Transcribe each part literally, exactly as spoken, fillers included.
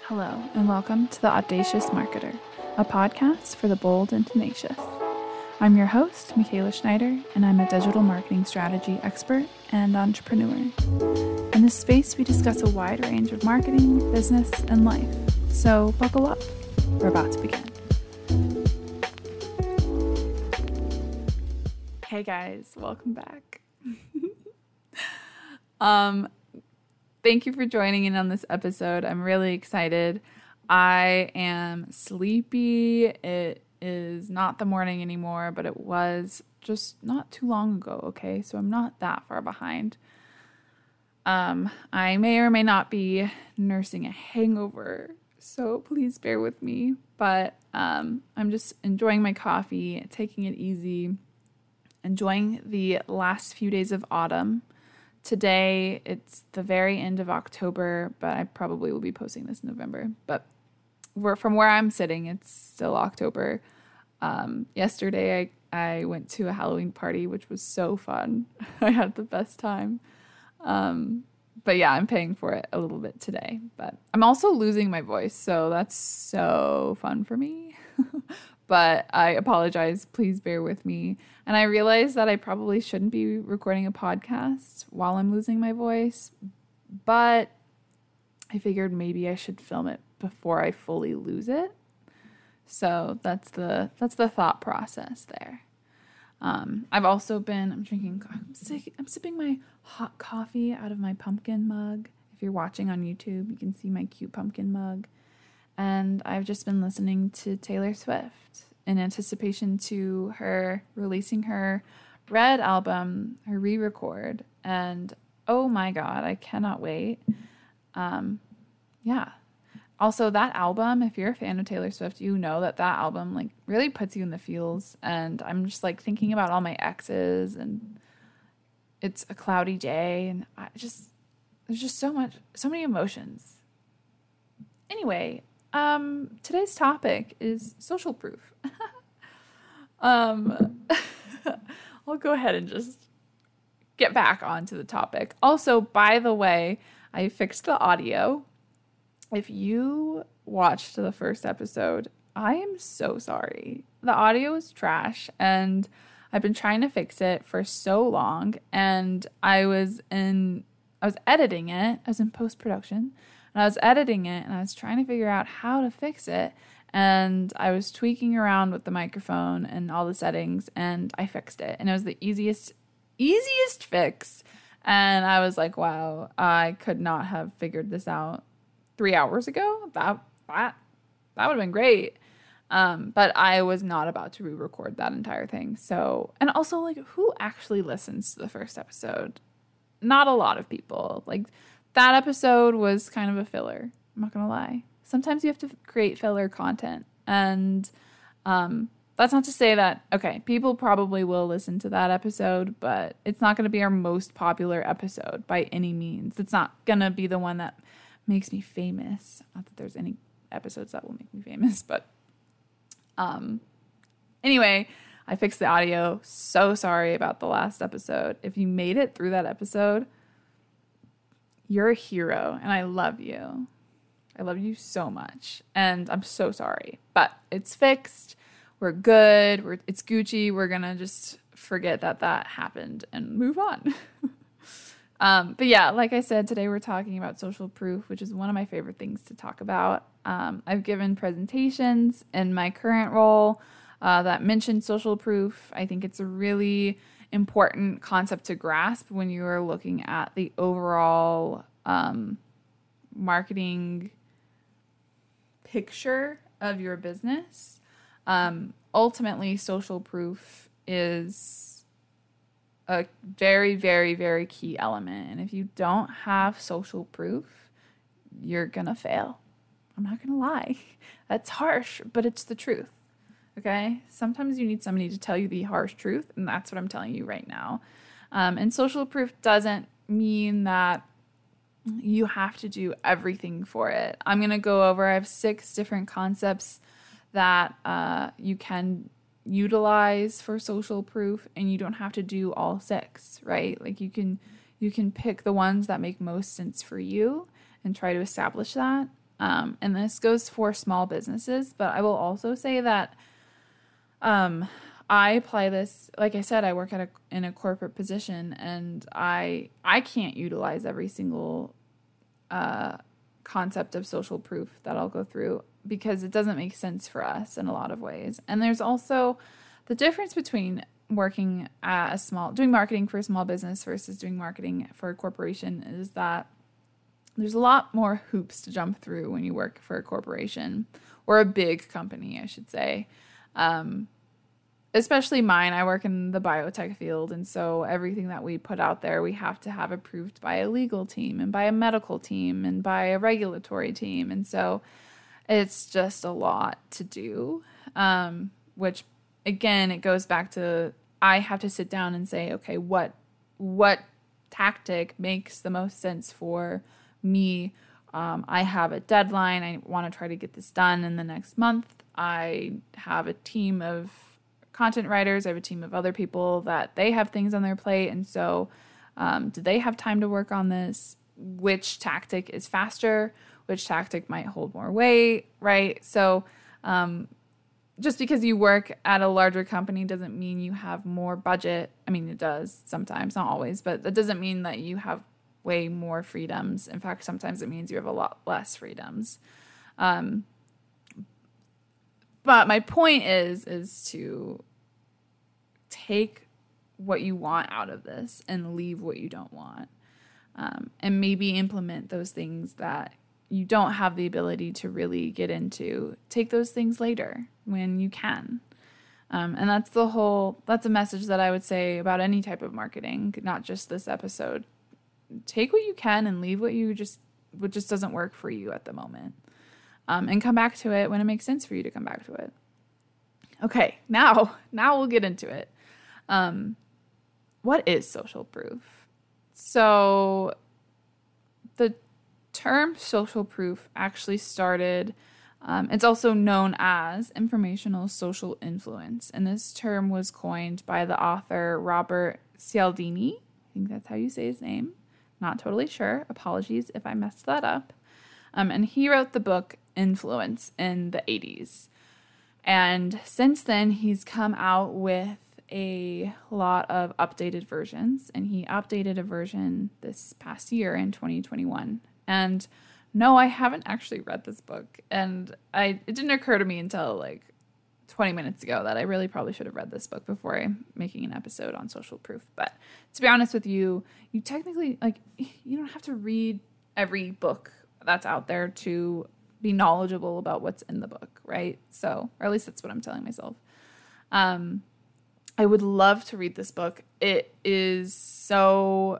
Hello, and welcome to The Audacious Marketer, a podcast for the bold and tenacious. I'm your host, Michaela Schneider, and I'm a digital marketing strategy expert and entrepreneur. In this space, we discuss a wide range of marketing, business, and life. So buckle up. We're about to begin. Hey guys, welcome back. um, Thank you for joining in on this episode. I'm really excited. I am sleepy. It is not the morning anymore, but it was just not too long ago, okay? So I'm not that far behind. Um, I may or may not be nursing a hangover, so please bear with me. But um, I'm just enjoying my coffee, taking it easy, enjoying the last few days of autumn. Today, it's the very end of October, but I probably will be posting this in November. But we're, from where I'm sitting, it's still October. Um, yesterday, I, I went to a Halloween party, which was so fun. I had the best time. Um, but yeah, I'm paying for it a little bit today. But I'm also losing my voice, so that's so fun for me. But I apologize. Please bear with me. And I realize that I probably shouldn't be recording a podcast while I'm losing my voice, but I figured maybe I should film it before I fully lose it. So that's the that's the thought process there. Um, I've also been I'm drinking I'm, sick, I'm sipping my hot coffee out of my pumpkin mug. If you're watching on YouTube, you can see my cute pumpkin mug. And I've just been listening to Taylor Swift in anticipation to her releasing her Red album, her re-record. And oh my God, I cannot wait. Um, yeah. Also, that album, if you're a fan of Taylor Swift, you know that that album like really puts you in the feels. And I'm just like thinking about all my exes, and it's a cloudy day, and I just there's just so much, so many emotions. Anyway. Um, today's topic is social proof. um, I'll go ahead and just get back onto the topic. Also, by the way, I fixed the audio. If you watched the first episode, I am so sorry. The audio is trash, and I've been trying to fix it for so long, and I was in, I was editing it. I was in post-production. And I was editing it, and I was trying to figure out how to fix it. And I was tweaking around with the microphone and all the settings, and I fixed it. And it was the easiest, easiest fix. And I was like, wow, I could not have figured this out three hours ago. That that, that would have been great. Um, but I was not about to re-record that entire thing. So, and also, like, who actually listens to the first episode? Not a lot of people. Like, that episode was kind of a filler. I'm not going to lie. Sometimes you have to create filler content. And um, that's not to say that, okay, people probably will listen to that episode, but it's not going to be our most popular episode by any means. It's not going to be the one that makes me famous. Not that there's any episodes that will make me famous, but um, anyway, I fixed the audio. So sorry about the last episode. If you made it through that episode, you're a hero, and I love you. I love you so much, and I'm so sorry. But it's fixed. We're good. We're it's Gucci. We're gonna just forget that that happened and move on. um, but yeah, like I said, today we're talking about social proof, which is one of my favorite things to talk about. Um, I've given presentations in my current role uh, that mention social proof. I think it's a really important concept to grasp when you are looking at the overall um, marketing picture of your business. Um, ultimately, social proof is a very, very, very key element. And if you don't have social proof, you're going to fail. I'm not going to lie. That's harsh, but it's the truth. Okay, sometimes you need somebody to tell you the harsh truth, and that's what I'm telling you right now. Um, and social proof doesn't mean that you have to do everything for it. I'm going to go over, I have six different concepts that uh, you can utilize for social proof, and you don't have to do all six, right? Like you can you can pick the ones that make most sense for you and try to establish that. Um, and this goes for small businesses, but I will also say that um, I apply this, like I said, I work at a, in a corporate position, and I I can't utilize every single uh, concept of social proof that I'll go through because it doesn't make sense for us in a lot of ways. And there's also the difference between working at a small, doing marketing for a small business versus doing marketing for a corporation is that there's a lot more hoops to jump through when you work for a corporation or a big company, I should say. Um, especially mine, I work in the biotech field. And so everything that we put out there, we have to have approved by a legal team and by a medical team and by a regulatory team. And so it's just a lot to do, um, which again, it goes back to, I have to sit down and say, okay, what, what tactic makes the most sense for me? Um, I have a deadline. I want to try to get this done in the next month. I have a team of content writers. I have a team of other people that they have things on their plate. And so, um, do they have time to work on this? Which tactic is faster? Which tactic might hold more weight, right? So, um, just because you work at a larger company doesn't mean you have more budget. I mean, it does sometimes, not always, but that doesn't mean that you have way more freedoms. In fact, sometimes it means you have a lot less freedoms. Um, but my point is, is to take what you want out of this and leave what you don't want. Um, and maybe implement those things that you don't have the ability to really get into. Take those things later when you can. Um, and that's the whole, that's a message that I would say about any type of marketing, not just this episode. Take what you can and leave what you just, what just doesn't work for you at the moment. Um, and come back to it when it makes sense for you to come back to it. Okay, now, now we'll get into it. Um, what is social proof? So the term social proof actually started, um, it's also known as informational social influence. And this term was coined by the author Robert Cialdini. I think that's how you say his name. Not totally sure. Apologies if I messed that up. Um, and he wrote the book Influence in the eighties. And since then, he's come out with a lot of updated versions. And he updated a version this past year in twenty twenty-one. And no, I haven't actually read this book. And I it didn't occur to me until like twenty minutes ago that I really probably should have read this book before I'm making an episode on social proof. But to be honest with you, you technically, like, you don't have to read every book that's out there to be knowledgeable about what's in the book, right? So, or at least that's what I'm telling myself. Um, I would love to read this book. It is so,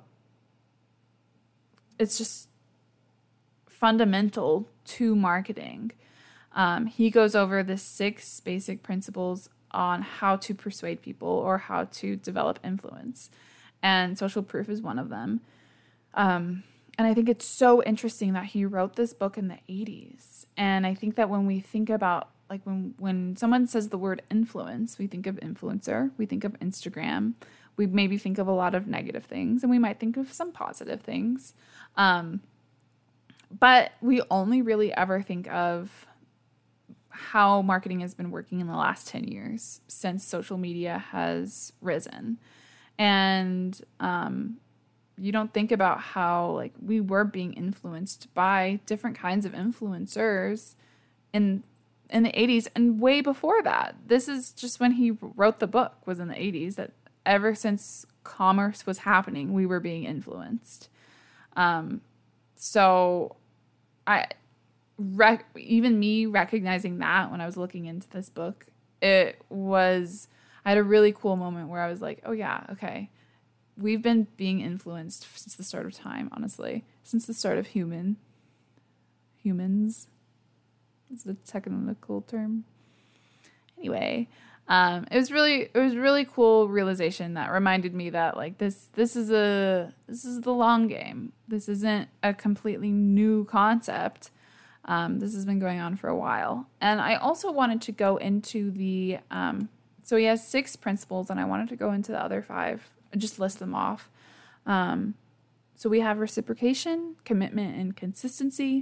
it's just fundamental to marketing. Um, he goes over the six basic principles on how to persuade people or how to develop influence. And social proof is one of them. Um, and I think it's so interesting that he wrote this book in the eighties. And I think that when we think about, like when, when someone says the word influence, we think of influencer, we think of Instagram, we maybe think of a lot of negative things, and we might think of some positive things. Um, but we only really ever think of how marketing has been working in the last ten years since social media has risen. And um, you don't think about how like we were being influenced by different kinds of influencers in in the eighties and way before that. This is just when he wrote the book was in the eighties, that ever since commerce was happening, we were being influenced. Um, so I rec- even me recognizing that when I was looking into this book, it was, I had a really cool moment where I was like, oh yeah, okay. We've been being influenced since the start of time, honestly, since the start of human, humans. It's the technical term. Anyway, um, it was really, it was really cool realization that reminded me that like this, this is a, this is the long game. This isn't a completely new concept. Um, this has been going on for a while. And I also wanted to go into the, um, so he has six principles and I wanted to go into the other five, just list them off. Um, so we have reciprocation, commitment, and consistency,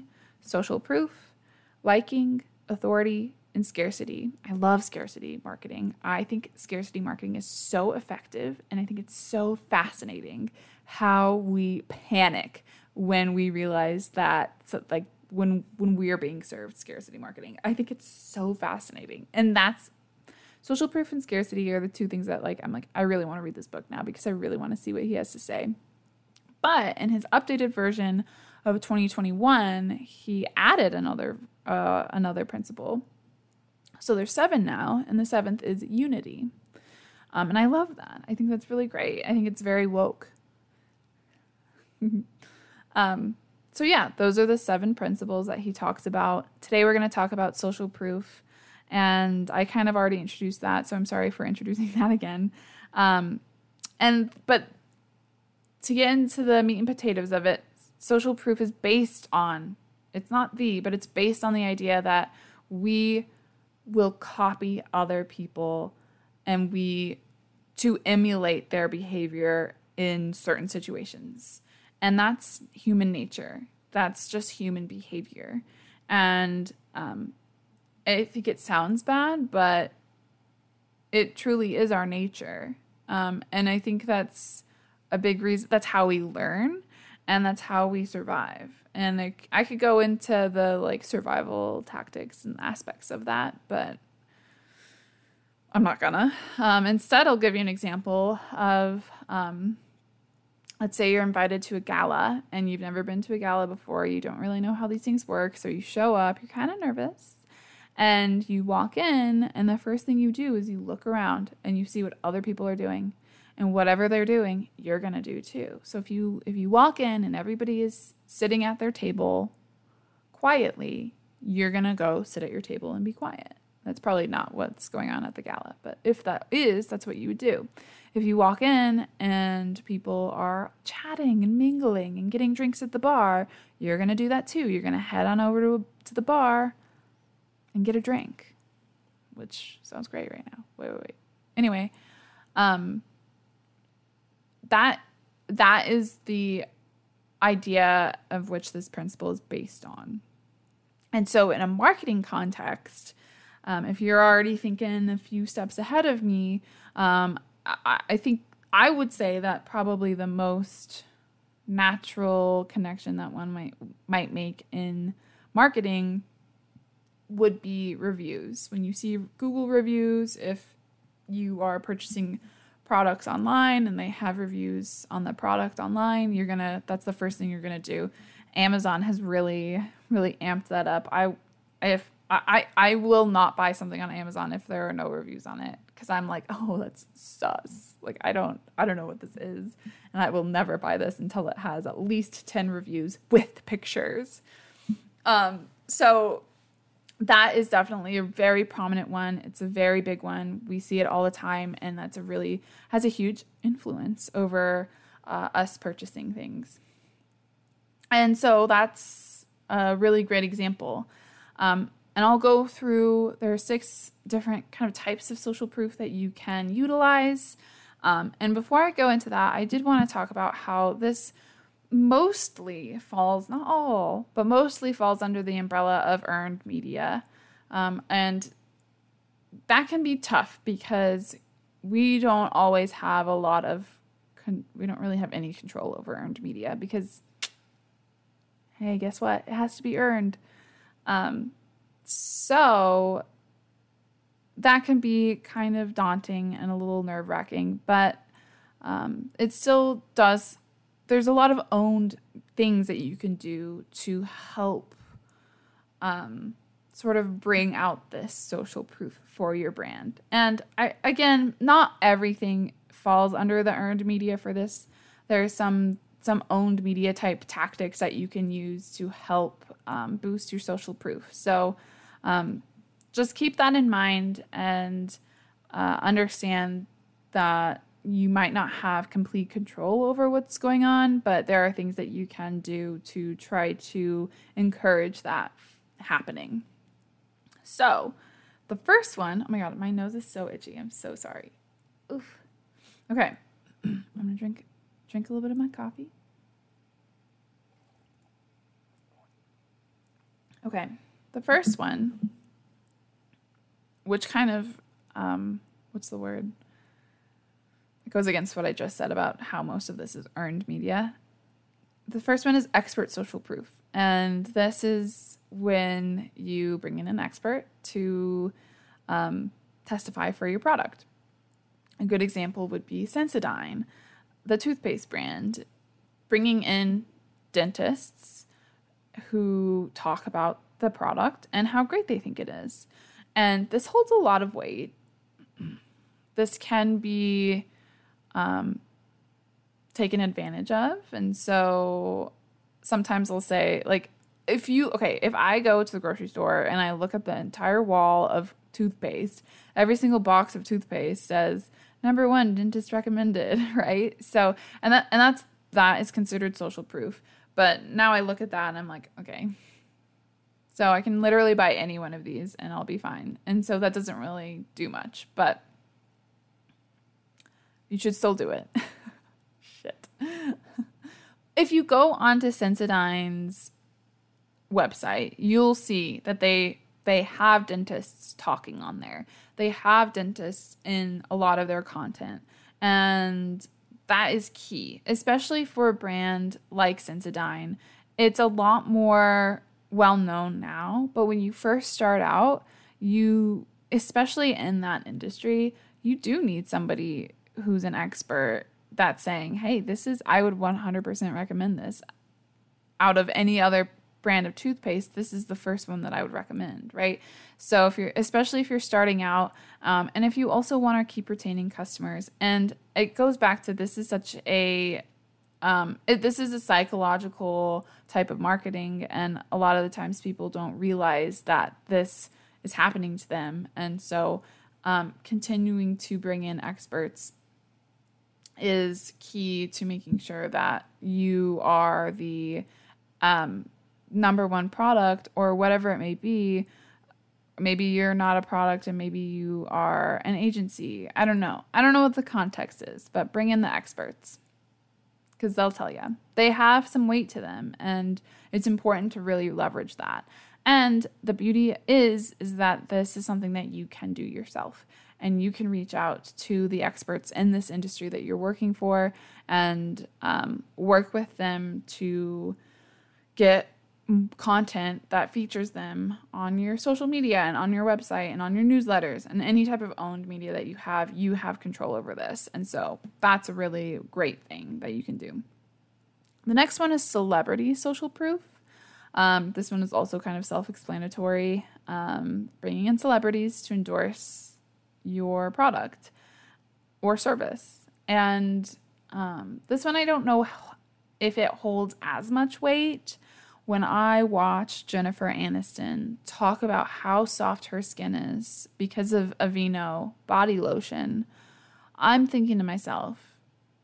social proof, liking, authority, and scarcity. I love scarcity marketing. I think scarcity marketing is so effective, and I think it's so fascinating how we panic when we realize that, so like when when we are being served scarcity marketing. I think it's so fascinating. And that's social proof and scarcity are the two things that like I'm like I really want to read this book now because I really want to see what he has to say. But in his updated version of twenty twenty-one, he added another uh, another principle. So there's seven now, and the seventh is unity. Um, and I love that. I think that's really great. I think it's very woke. um, so yeah, those are the seven principles that he talks about. Today we're going to talk about social proof, and I kind of already introduced that, so I'm sorry for introducing that again. Um, and but to get into the meat and potatoes of it, social proof is based on, it's not the, but it's based on the idea that we will copy other people and we to emulate their behavior in certain situations. And that's human nature. That's just human behavior. And um, I think it sounds bad, but it truly is our nature. Um, and I think that's a big reason. That's how we learn, and that's how we survive. And like, I could go into the like survival tactics and aspects of that, but I'm not gonna. Um, instead, I'll give you an example of, um, let's say you're invited to a gala and you've never been to a gala before. You don't really know how these things work. So you show up, you're kind of nervous, and you walk in, and the first thing you do is you look around and you see what other people are doing. And whatever they're doing, you're going to do too. So if you if you walk in and everybody is sitting at their table quietly, you're going to go sit at your table and be quiet. That's probably not what's going on at the gala. But if that is, that's what you would do. If you walk in and people are chatting and mingling and getting drinks at the bar, you're going to do that too. You're going to head on over to, to the bar and get a drink, which sounds great right now. Wait, wait, wait. Anyway, um... That that is the idea of which this principle is based on. And so in a marketing context, um, if you're already thinking a few steps ahead of me, um, I, I think I would say that probably the most natural connection that one might might make in marketing would be reviews. When you see Google reviews, if you are purchasing products online and they have reviews on the product online, you're gonna that's the first thing you're gonna do. Amazon has really really amped that up. I if I I will not buy something on Amazon if there are no reviews on it, because I'm like, oh, that's sus. Like I don't I don't know what this is, and I will never buy this until it has at least ten reviews with pictures. Um so that is definitely a very prominent one. It's a very big one. We see it all the time, and that's a really has a huge influence over uh, us purchasing things. And so that's a really great example. Um, and I'll go through, there are six different kind of types of social proof that you can utilize. Um, and before I go into that, I did want to talk about how this mostly falls, not all, but mostly falls under the umbrella of earned media. Um, and that can be tough because we don't always have a lot of, con- we don't really have any control over earned media because, hey, guess what? It has to be earned. Um, so that can be kind of daunting and a little nerve-wracking, but um, it still does. There's a lot of owned things that you can do to help um, sort of bring out this social proof for your brand. And I, again, not everything falls under the earned media for this. There's some some owned media type tactics that you can use to help um, boost your social proof. So um, just keep that in mind and uh, understand that you might not have complete control over what's going on, but there are things that you can do to try to encourage that happening. So the first one, oh my God, my nose is so itchy. I'm so sorry. Oof. Okay. I'm going to drink, drink a little bit of my coffee. Okay. The first one, which kind of, um, what's the word? It goes against what I just said about how most of this is earned media. The first one is expert social proof. And this is when you bring in an expert to um, testify for your product. A good example would be Sensodyne, the toothpaste brand, bringing in dentists who talk about the product and how great they think it is. And this holds a lot of weight. This can be um, taken advantage of. And so sometimes I'll say, like, if you, okay, if I go to the grocery store and I look at the entire wall of toothpaste, every single box of toothpaste says, number one, dentist recommended, right? So, and that, and that's, that is considered social proof. But now I look at that and I'm like, okay, so I can literally buy any one of these and I'll be fine. And so that doesn't really do much, but you should still do it. Shit. If you go onto Sensodyne's website, you'll see that they they have dentists talking on there. They have dentists in a lot of their content. And that is key, especially for a brand like Sensodyne. It's a lot more well-known now, but when you first start out, you, especially in that industry, you do need somebody who's an expert that's saying, hey, this is, I would one hundred percent recommend this. Out of any other brand of toothpaste, this is the first one that I would recommend, right? So if you're, especially if you're starting out, um, and if you also want to keep retaining customers, and it goes back to, this is such a, um, it, this is a psychological type of marketing, and a lot of the times people don't realize that this is happening to them. And so um, continuing to bring in experts is key to making sure that you are the um, number one product, or whatever it may be. Maybe you're not a product and maybe you are an agency. I don't know. I don't know what the context is, but bring in the experts because they'll tell you. They have some weight to them, and it's important to really leverage that. And the beauty is, is that this is something that you can do yourself, and you can reach out to the experts in this industry that you're working for and um, work with them to get content that features them on your social media and on your website and on your newsletters and any type of owned media that you have. You have control over this. And so that's a really great thing that you can do. The next one is celebrity social proof. Um, this one is also kind of self-explanatory, um, bringing in celebrities to endorse your product or service. And um, this one, I don't know if it holds as much weight. When I watch Jennifer Aniston talk about how soft her skin is because of Aveeno body lotion, I'm thinking to myself,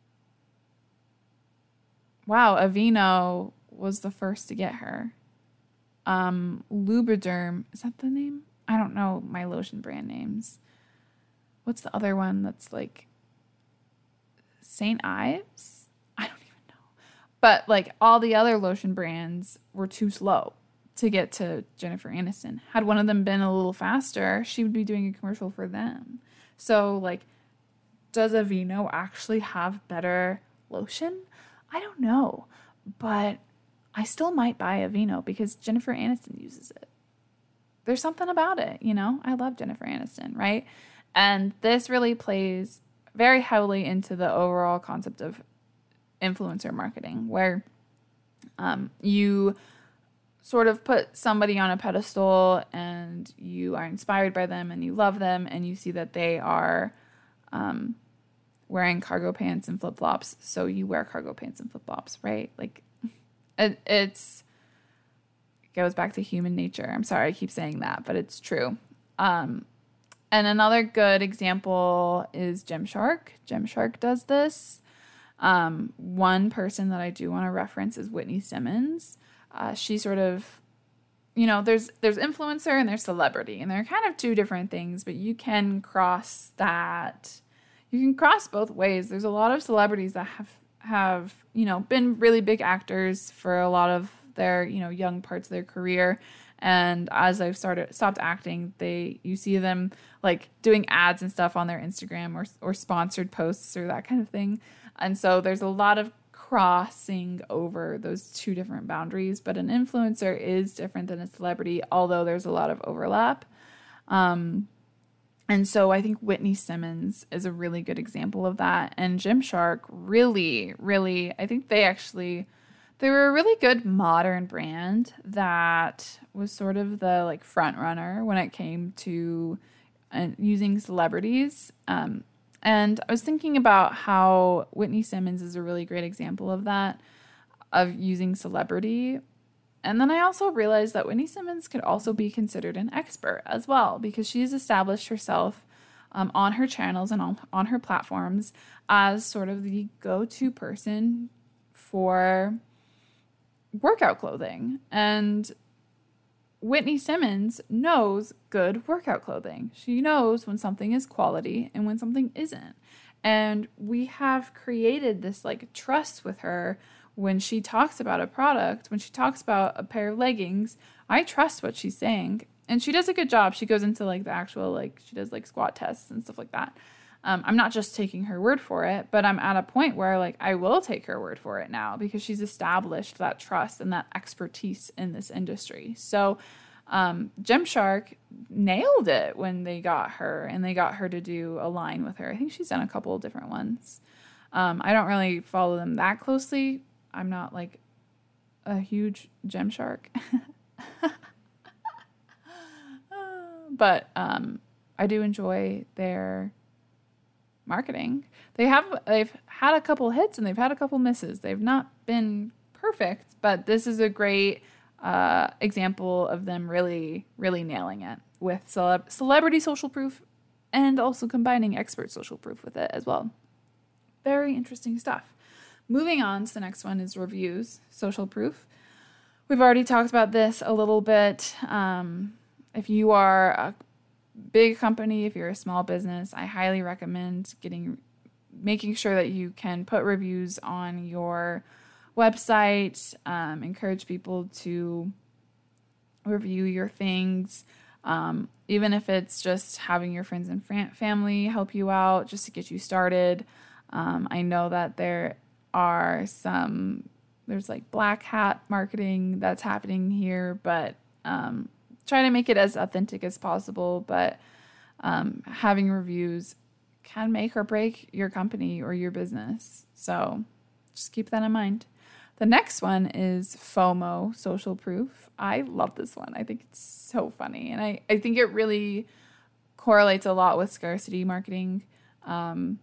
wow, Aveeno was the first to get her. Um, Lubriderm, is that the name? I don't know my lotion brand names. What's the other one that's like Saint Ives? I don't even know. But like all the other lotion brands were too slow to get to Jennifer Aniston. Had one of them been a little faster, she would be doing a commercial for them. So like, does Aveeno actually have better lotion? I don't know, but I still might buy Aveeno because Jennifer Aniston uses it. There's something about it, you know? I love Jennifer Aniston, right? And this really plays very heavily into the overall concept of influencer marketing, where um, you sort of put somebody on a pedestal and you are inspired by them and you love them and you see that they are um, wearing cargo pants and flip-flops, so you wear cargo pants and flip-flops, right? Like, it, it's it goes back to human nature. I'm sorry I keep saying that, but it's true. Um, and another good example is Gymshark. Gymshark does this. Um, one person that I do want to reference is Whitney Simmons. Uh, she sort of, you know, there's there's influencer and there's celebrity, and they're kind of two different things, but you can cross that. You can cross both ways. There's a lot of celebrities that have, have, you know, been really big actors for a lot of their, you know, young parts of their career. And as I've started stopped acting, they you see them like doing ads and stuff on their Instagram or or sponsored posts or that kind of thing. And so there's a lot of crossing over those two different boundaries. But an influencer is different than a celebrity, although there's a lot of overlap. Um, and so I think Whitney Simmons is a really good example of that. And Gymshark really, really, I think they actually, they were a really good modern brand that was sort of the like front runner when it came to uh, using celebrities. Um, and I was thinking about how Whitney Simmons is a really great example of that, of using celebrity. And then I also realized that Whitney Simmons could also be considered an expert as well, because she's established herself um, on her channels and on, on her platforms as sort of the go-to person for workout clothing. And Whitney Simmons knows good workout clothing. She knows when something is quality and when something isn't. And we have created this like trust with her. When she talks about a product, when she talks about a pair of leggings, I trust what she's saying. And she does a good job. She goes into like the actual, like she does like squat tests and stuff like that. Um, I'm not just taking her word for it, but I'm at a point where like I will take her word for it now because she's established that trust and that expertise in this industry. So um, Gymshark nailed it when they got her and they got her to do a line with her. I think she's done a couple of different ones. Um, I don't really follow them that closely. I'm not like a huge Gymshark. But um, I do enjoy their marketing. They have they've had a couple hits and they've had a couple misses. They've not been perfect, but this is a great uh, example of them really, really nailing it with celeb- celebrity social proof and also combining expert social proof with it as well. Very interesting stuff. Moving on to the next one is reviews, social proof. We've already talked about this a little bit. Um, if you are a big company, if you're a small business, I highly recommend getting, making sure that you can put reviews on your website. Um, encourage people to review your things, um, even if it's just having your friends and fam- family help you out just to get you started. Um, I know that there are some, there's like black hat marketing that's happening here, but um, try to make it as authentic as possible. But um, having reviews can make or break your company or your business. So just keep that in mind. The next one is FOMO, social proof. I love this one. I think it's so funny. And I, I think it really correlates a lot with scarcity marketing. Um,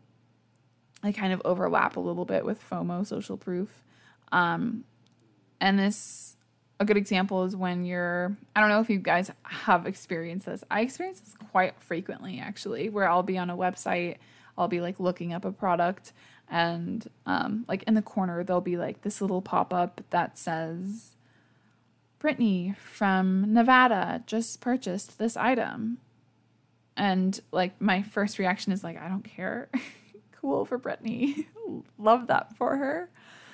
I kind of overlap a little bit with FOMO, social proof. Um, and this, a good example is when you're, I don't know if you guys have experienced this. I experience this quite frequently, actually, where I'll be on a website, I'll be like looking up a product, and um, like in the corner, there'll be like this little pop-up that says, Brittany from Nevada just purchased this item. And like my first reaction is like, I don't care. Cool for Brittany. Love that for her.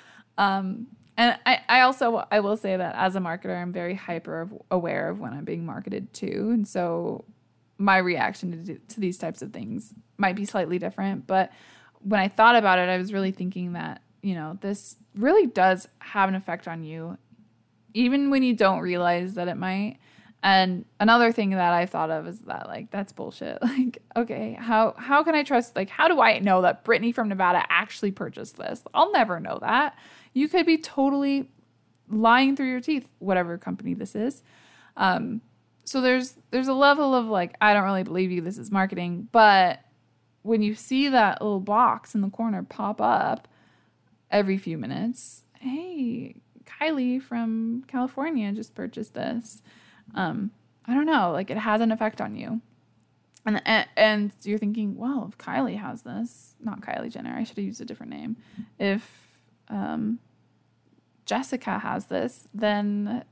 Um, and I, I also, I will say that as a marketer, I'm very hyper aware of when I'm being marketed to. And so my reaction to, to these types of things might be slightly different. But when I thought about it, I was really thinking that, you know, this really does have an effect on you, even when you don't realize that it might. And another thing that I thought of is that, like, that's bullshit. Like, okay, how how can I trust, like, how do I know that Brittany from Nevada actually purchased this? I'll never know that. You could be totally lying through your teeth, whatever company this is. Um, so there's there's a level of, like, I don't really believe you, this is marketing. But when you see that little box in the corner pop up every few minutes, hey, Kylie from California just purchased this. Um, I don't know, like it has an effect on you. And, and and you're thinking, well, if Kylie has this, not Kylie Jenner, I should have used a different name. If um, Jessica has this, then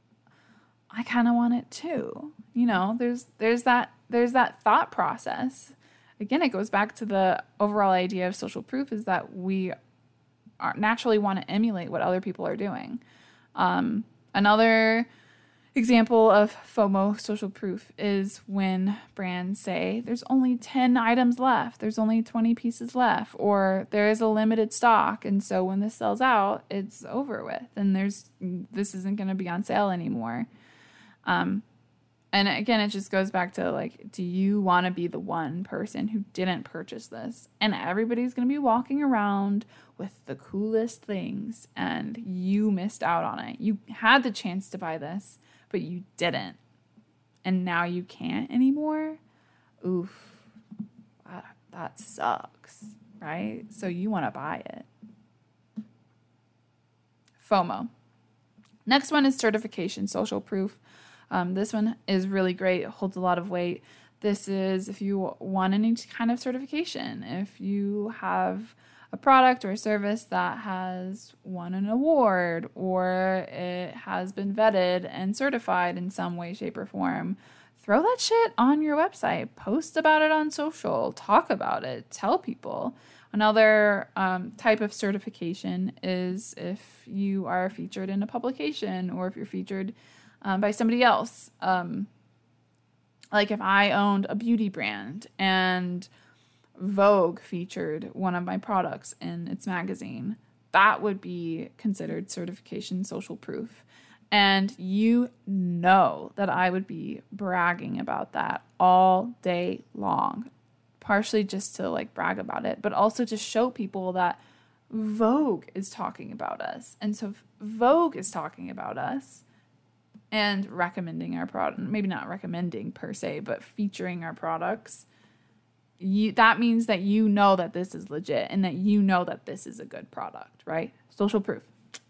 I kind of want it too. You know, there's there's that there's that thought process. Again, it goes back to the overall idea of social proof is that we are naturally want to emulate what other people are doing. Um, another Example of FOMO, social proof, is when brands say there's only ten items left, there's only twenty pieces left, or there is a limited stock, and so when this sells out, it's over with, and there's this isn't going to be on sale anymore. Um, and again, it just goes back to like, do you want to be the one person who didn't purchase this? And everybody's going to be walking around with the coolest things, and you missed out on it. You had the chance to buy this, but you didn't. And now you can't anymore. Oof, that, that sucks, right? So you want to buy it. FOMO. Next one is certification, social proof. Um, this one is really great. It holds a lot of weight. This is if you want any kind of certification. If you have a product or a service that has won an award, or it has been vetted and certified in some way, shape, or form, throw that shit on your website. Post about it on social. Talk about it. Tell people. Another um, type of certification is if you are featured in a publication, or if you're featured um, by somebody else. Um, like if I owned a beauty brand and Vogue featured one of my products in its magazine, that would be considered certification, social proof. And you know that I would be bragging about that all day long, partially just to like brag about it, but also to show people that Vogue is talking about us. And so if Vogue is talking about us and recommending our product, maybe not recommending per se, but featuring our products, You, that means that you know that this is legit and that you know that this is a good product, right? Social proof.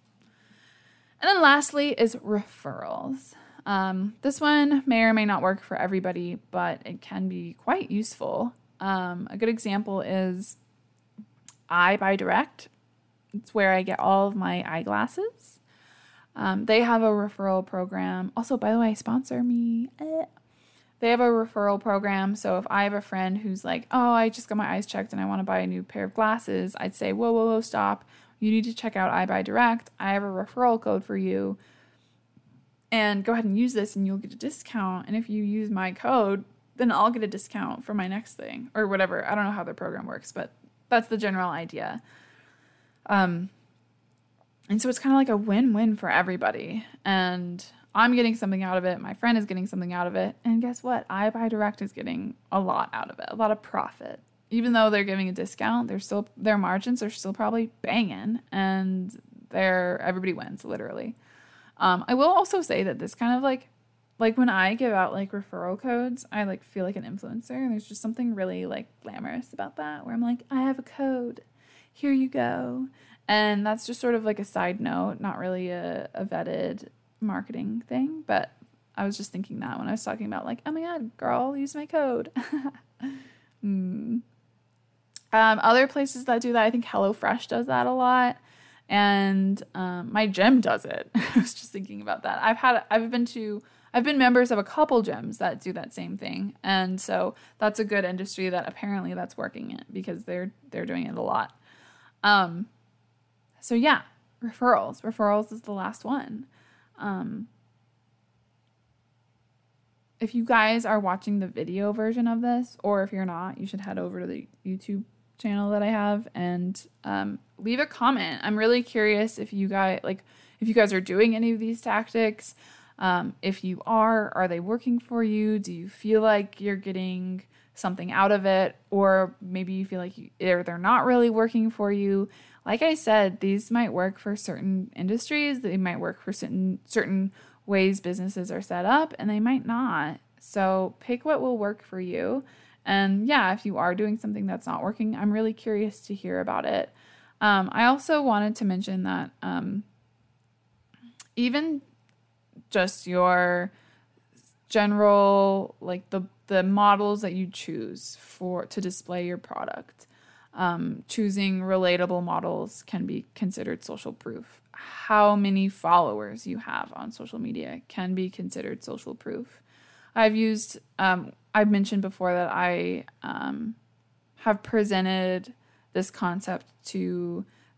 And then lastly is referrals. Um, this one may or may not work for everybody, but it can be quite useful. Um, a good example is EyeBuyDirect. It's where I get all of my eyeglasses. Um, they have a referral program. Also, by the way, sponsor me. Eh. They have a referral program, so if I have a friend who's like, oh, I just got my eyes checked and I want to buy a new pair of glasses, I'd say, whoa, whoa, whoa, stop. You need to check out EyeBuyDirect. I have a referral code for you, and go ahead and use this and you'll get a discount. And if you use my code, then I'll get a discount for my next thing or whatever. I don't know how their program works, but that's the general idea. Um, and so it's kind of like a win-win for everybody. And I'm getting something out of it. My friend is getting something out of it. And guess what? EyeBuyDirect is getting a lot out of it, a lot of profit. Even though they're giving a discount, they're still their margins are still probably banging, and they're everybody wins, literally. Um, I will also say that this kind of like, like when I give out like referral codes, I like feel like an influencer, and there's just something really like glamorous about that, where I'm like, I have a code, here you go. And that's just sort of like a side note, not really a, a vetted marketing thing, but I was just thinking that when I was talking about like, oh my god, girl, use my code. mm. Um, other places that do that, I think HelloFresh does that a lot, and um, my gym does it. I was just thinking about that. I've had, I've been to, I've been members of a couple gyms that do that same thing, and so that's a good industry that apparently that's working in, because they're they're doing it a lot. Um, so yeah, referrals. Referrals is the last one. Um, if you guys are watching the video version of this, or if you're not, you should head over to the YouTube channel that I have and um, leave a comment. I'm really curious if you guys like if you guys are doing any of these tactics. Um, if you are, are they working for you? Do you feel like you're getting something out of it, or maybe you feel like you, they're, they're not really working for you? Like I said, these might work for certain industries. They might work for certain certain ways businesses are set up, and they might not. So pick what will work for you. And yeah, if you are doing something that's not working, I'm really curious to hear about it. Um, I also wanted to mention that um, even just your general, like the the models that you choose for to display your product, um, choosing relatable models can be considered social proof. How many followers you have on social media can be considered social proof. I've used, um, I've mentioned before that I um, have presented this concept to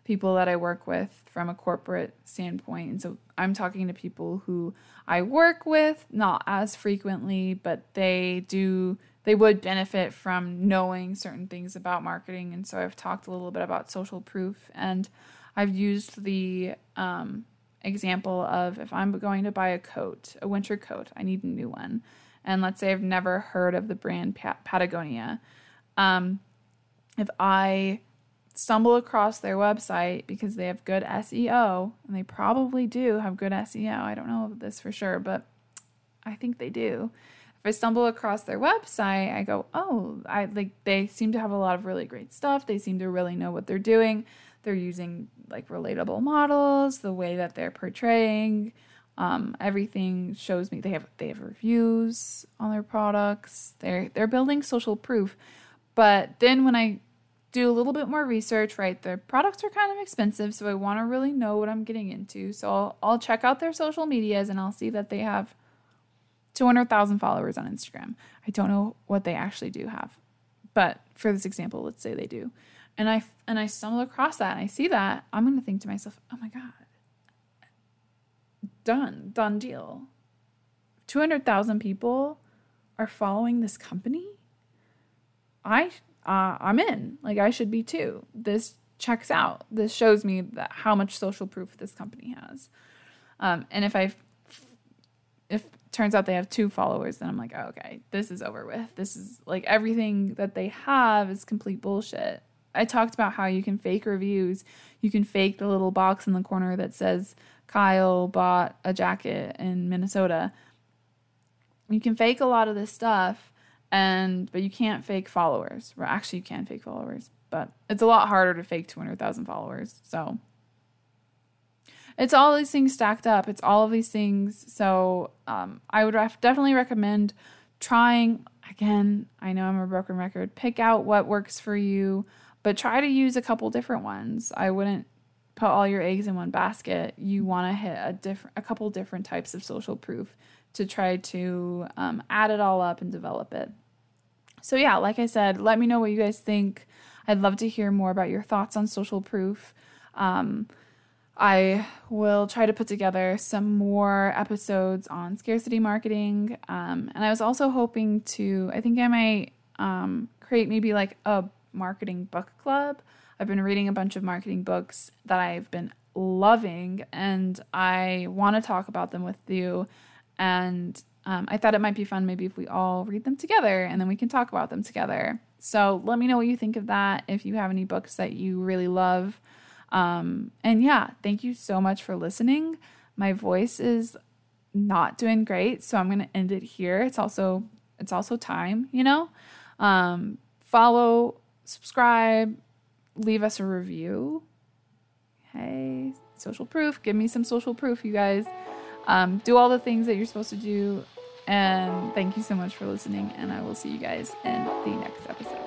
people that I work with from a corporate standpoint. And so I'm talking to people who I work with, not as frequently, but they do, they would benefit from knowing certain things about marketing. And so I've talked a little bit about social proof, and I've used the um, example of if I'm going to buy a coat, a winter coat, I need a new one. And let's say I've never heard of the brand Pat- Patagonia. Um, if I stumble across their website because they have good S E O, and they probably do have good S E O. I don't know this for sure, but I think they do. If I stumble across their website, I go, oh, I like they seem to have a lot of really great stuff. They seem to really know what they're doing. They're using like relatable models, the way that they're portraying, um, everything shows me they have they have reviews on their products. They're they're building social proof. But then when I do a little bit more research, right, their products are kind of expensive, so I want to really know what I'm getting into. So I'll, I'll check out their social medias, and I'll see that they have two hundred thousand followers on Instagram. I don't know what they actually do have, but for this example, let's say they do. And I, and I stumble across that, and I see that, I'm going to think to myself, oh my God, done, done deal. two hundred thousand people are following this company. I Uh, I'm in. Like, I should be too. This checks out. This shows me that how much social proof this company has. Um, and if I, if it turns out they have two followers, then I'm like, oh, okay, this is over with. This is like everything that they have is complete bullshit. I talked about how you can fake reviews. You can fake the little box in the corner that says Kyle bought a jacket in Minnesota. You can fake a lot of this stuff. And, but you can't fake followers. Well, actually, you can fake followers, but it's a lot harder to fake two hundred thousand followers. So it's all these things stacked up. It's all of these things. So um, I would ref- definitely recommend trying, again, I know I'm a broken record, pick out what works for you, but try to use a couple different ones. I wouldn't put all your eggs in one basket. You want to hit a different, a couple different types of social proof to try to um, add it all up and develop it. So yeah, like I said, let me know what you guys think. I'd love to hear more about your thoughts on social proof. Um, I will try to put together some more episodes on scarcity marketing. Um, and I was also hoping to, I think I might um, create maybe like a marketing book club. I've been reading a bunch of marketing books that I've been loving, and I want to talk about them with you. And um, I thought it might be fun maybe if we all read them together, and then we can talk about them together. So let me know what you think of that, if you have any books that you really love. Um, and yeah, thank you so much for listening. My voice is not doing great, so I'm going to end it here. It's also it's also time, you know? Um, follow, subscribe, leave us a review. Hey, social proof. Give me some social proof, you guys. Um, do all the things that you're supposed to do. And thank you so much for listening. And I will see you guys in the next episode.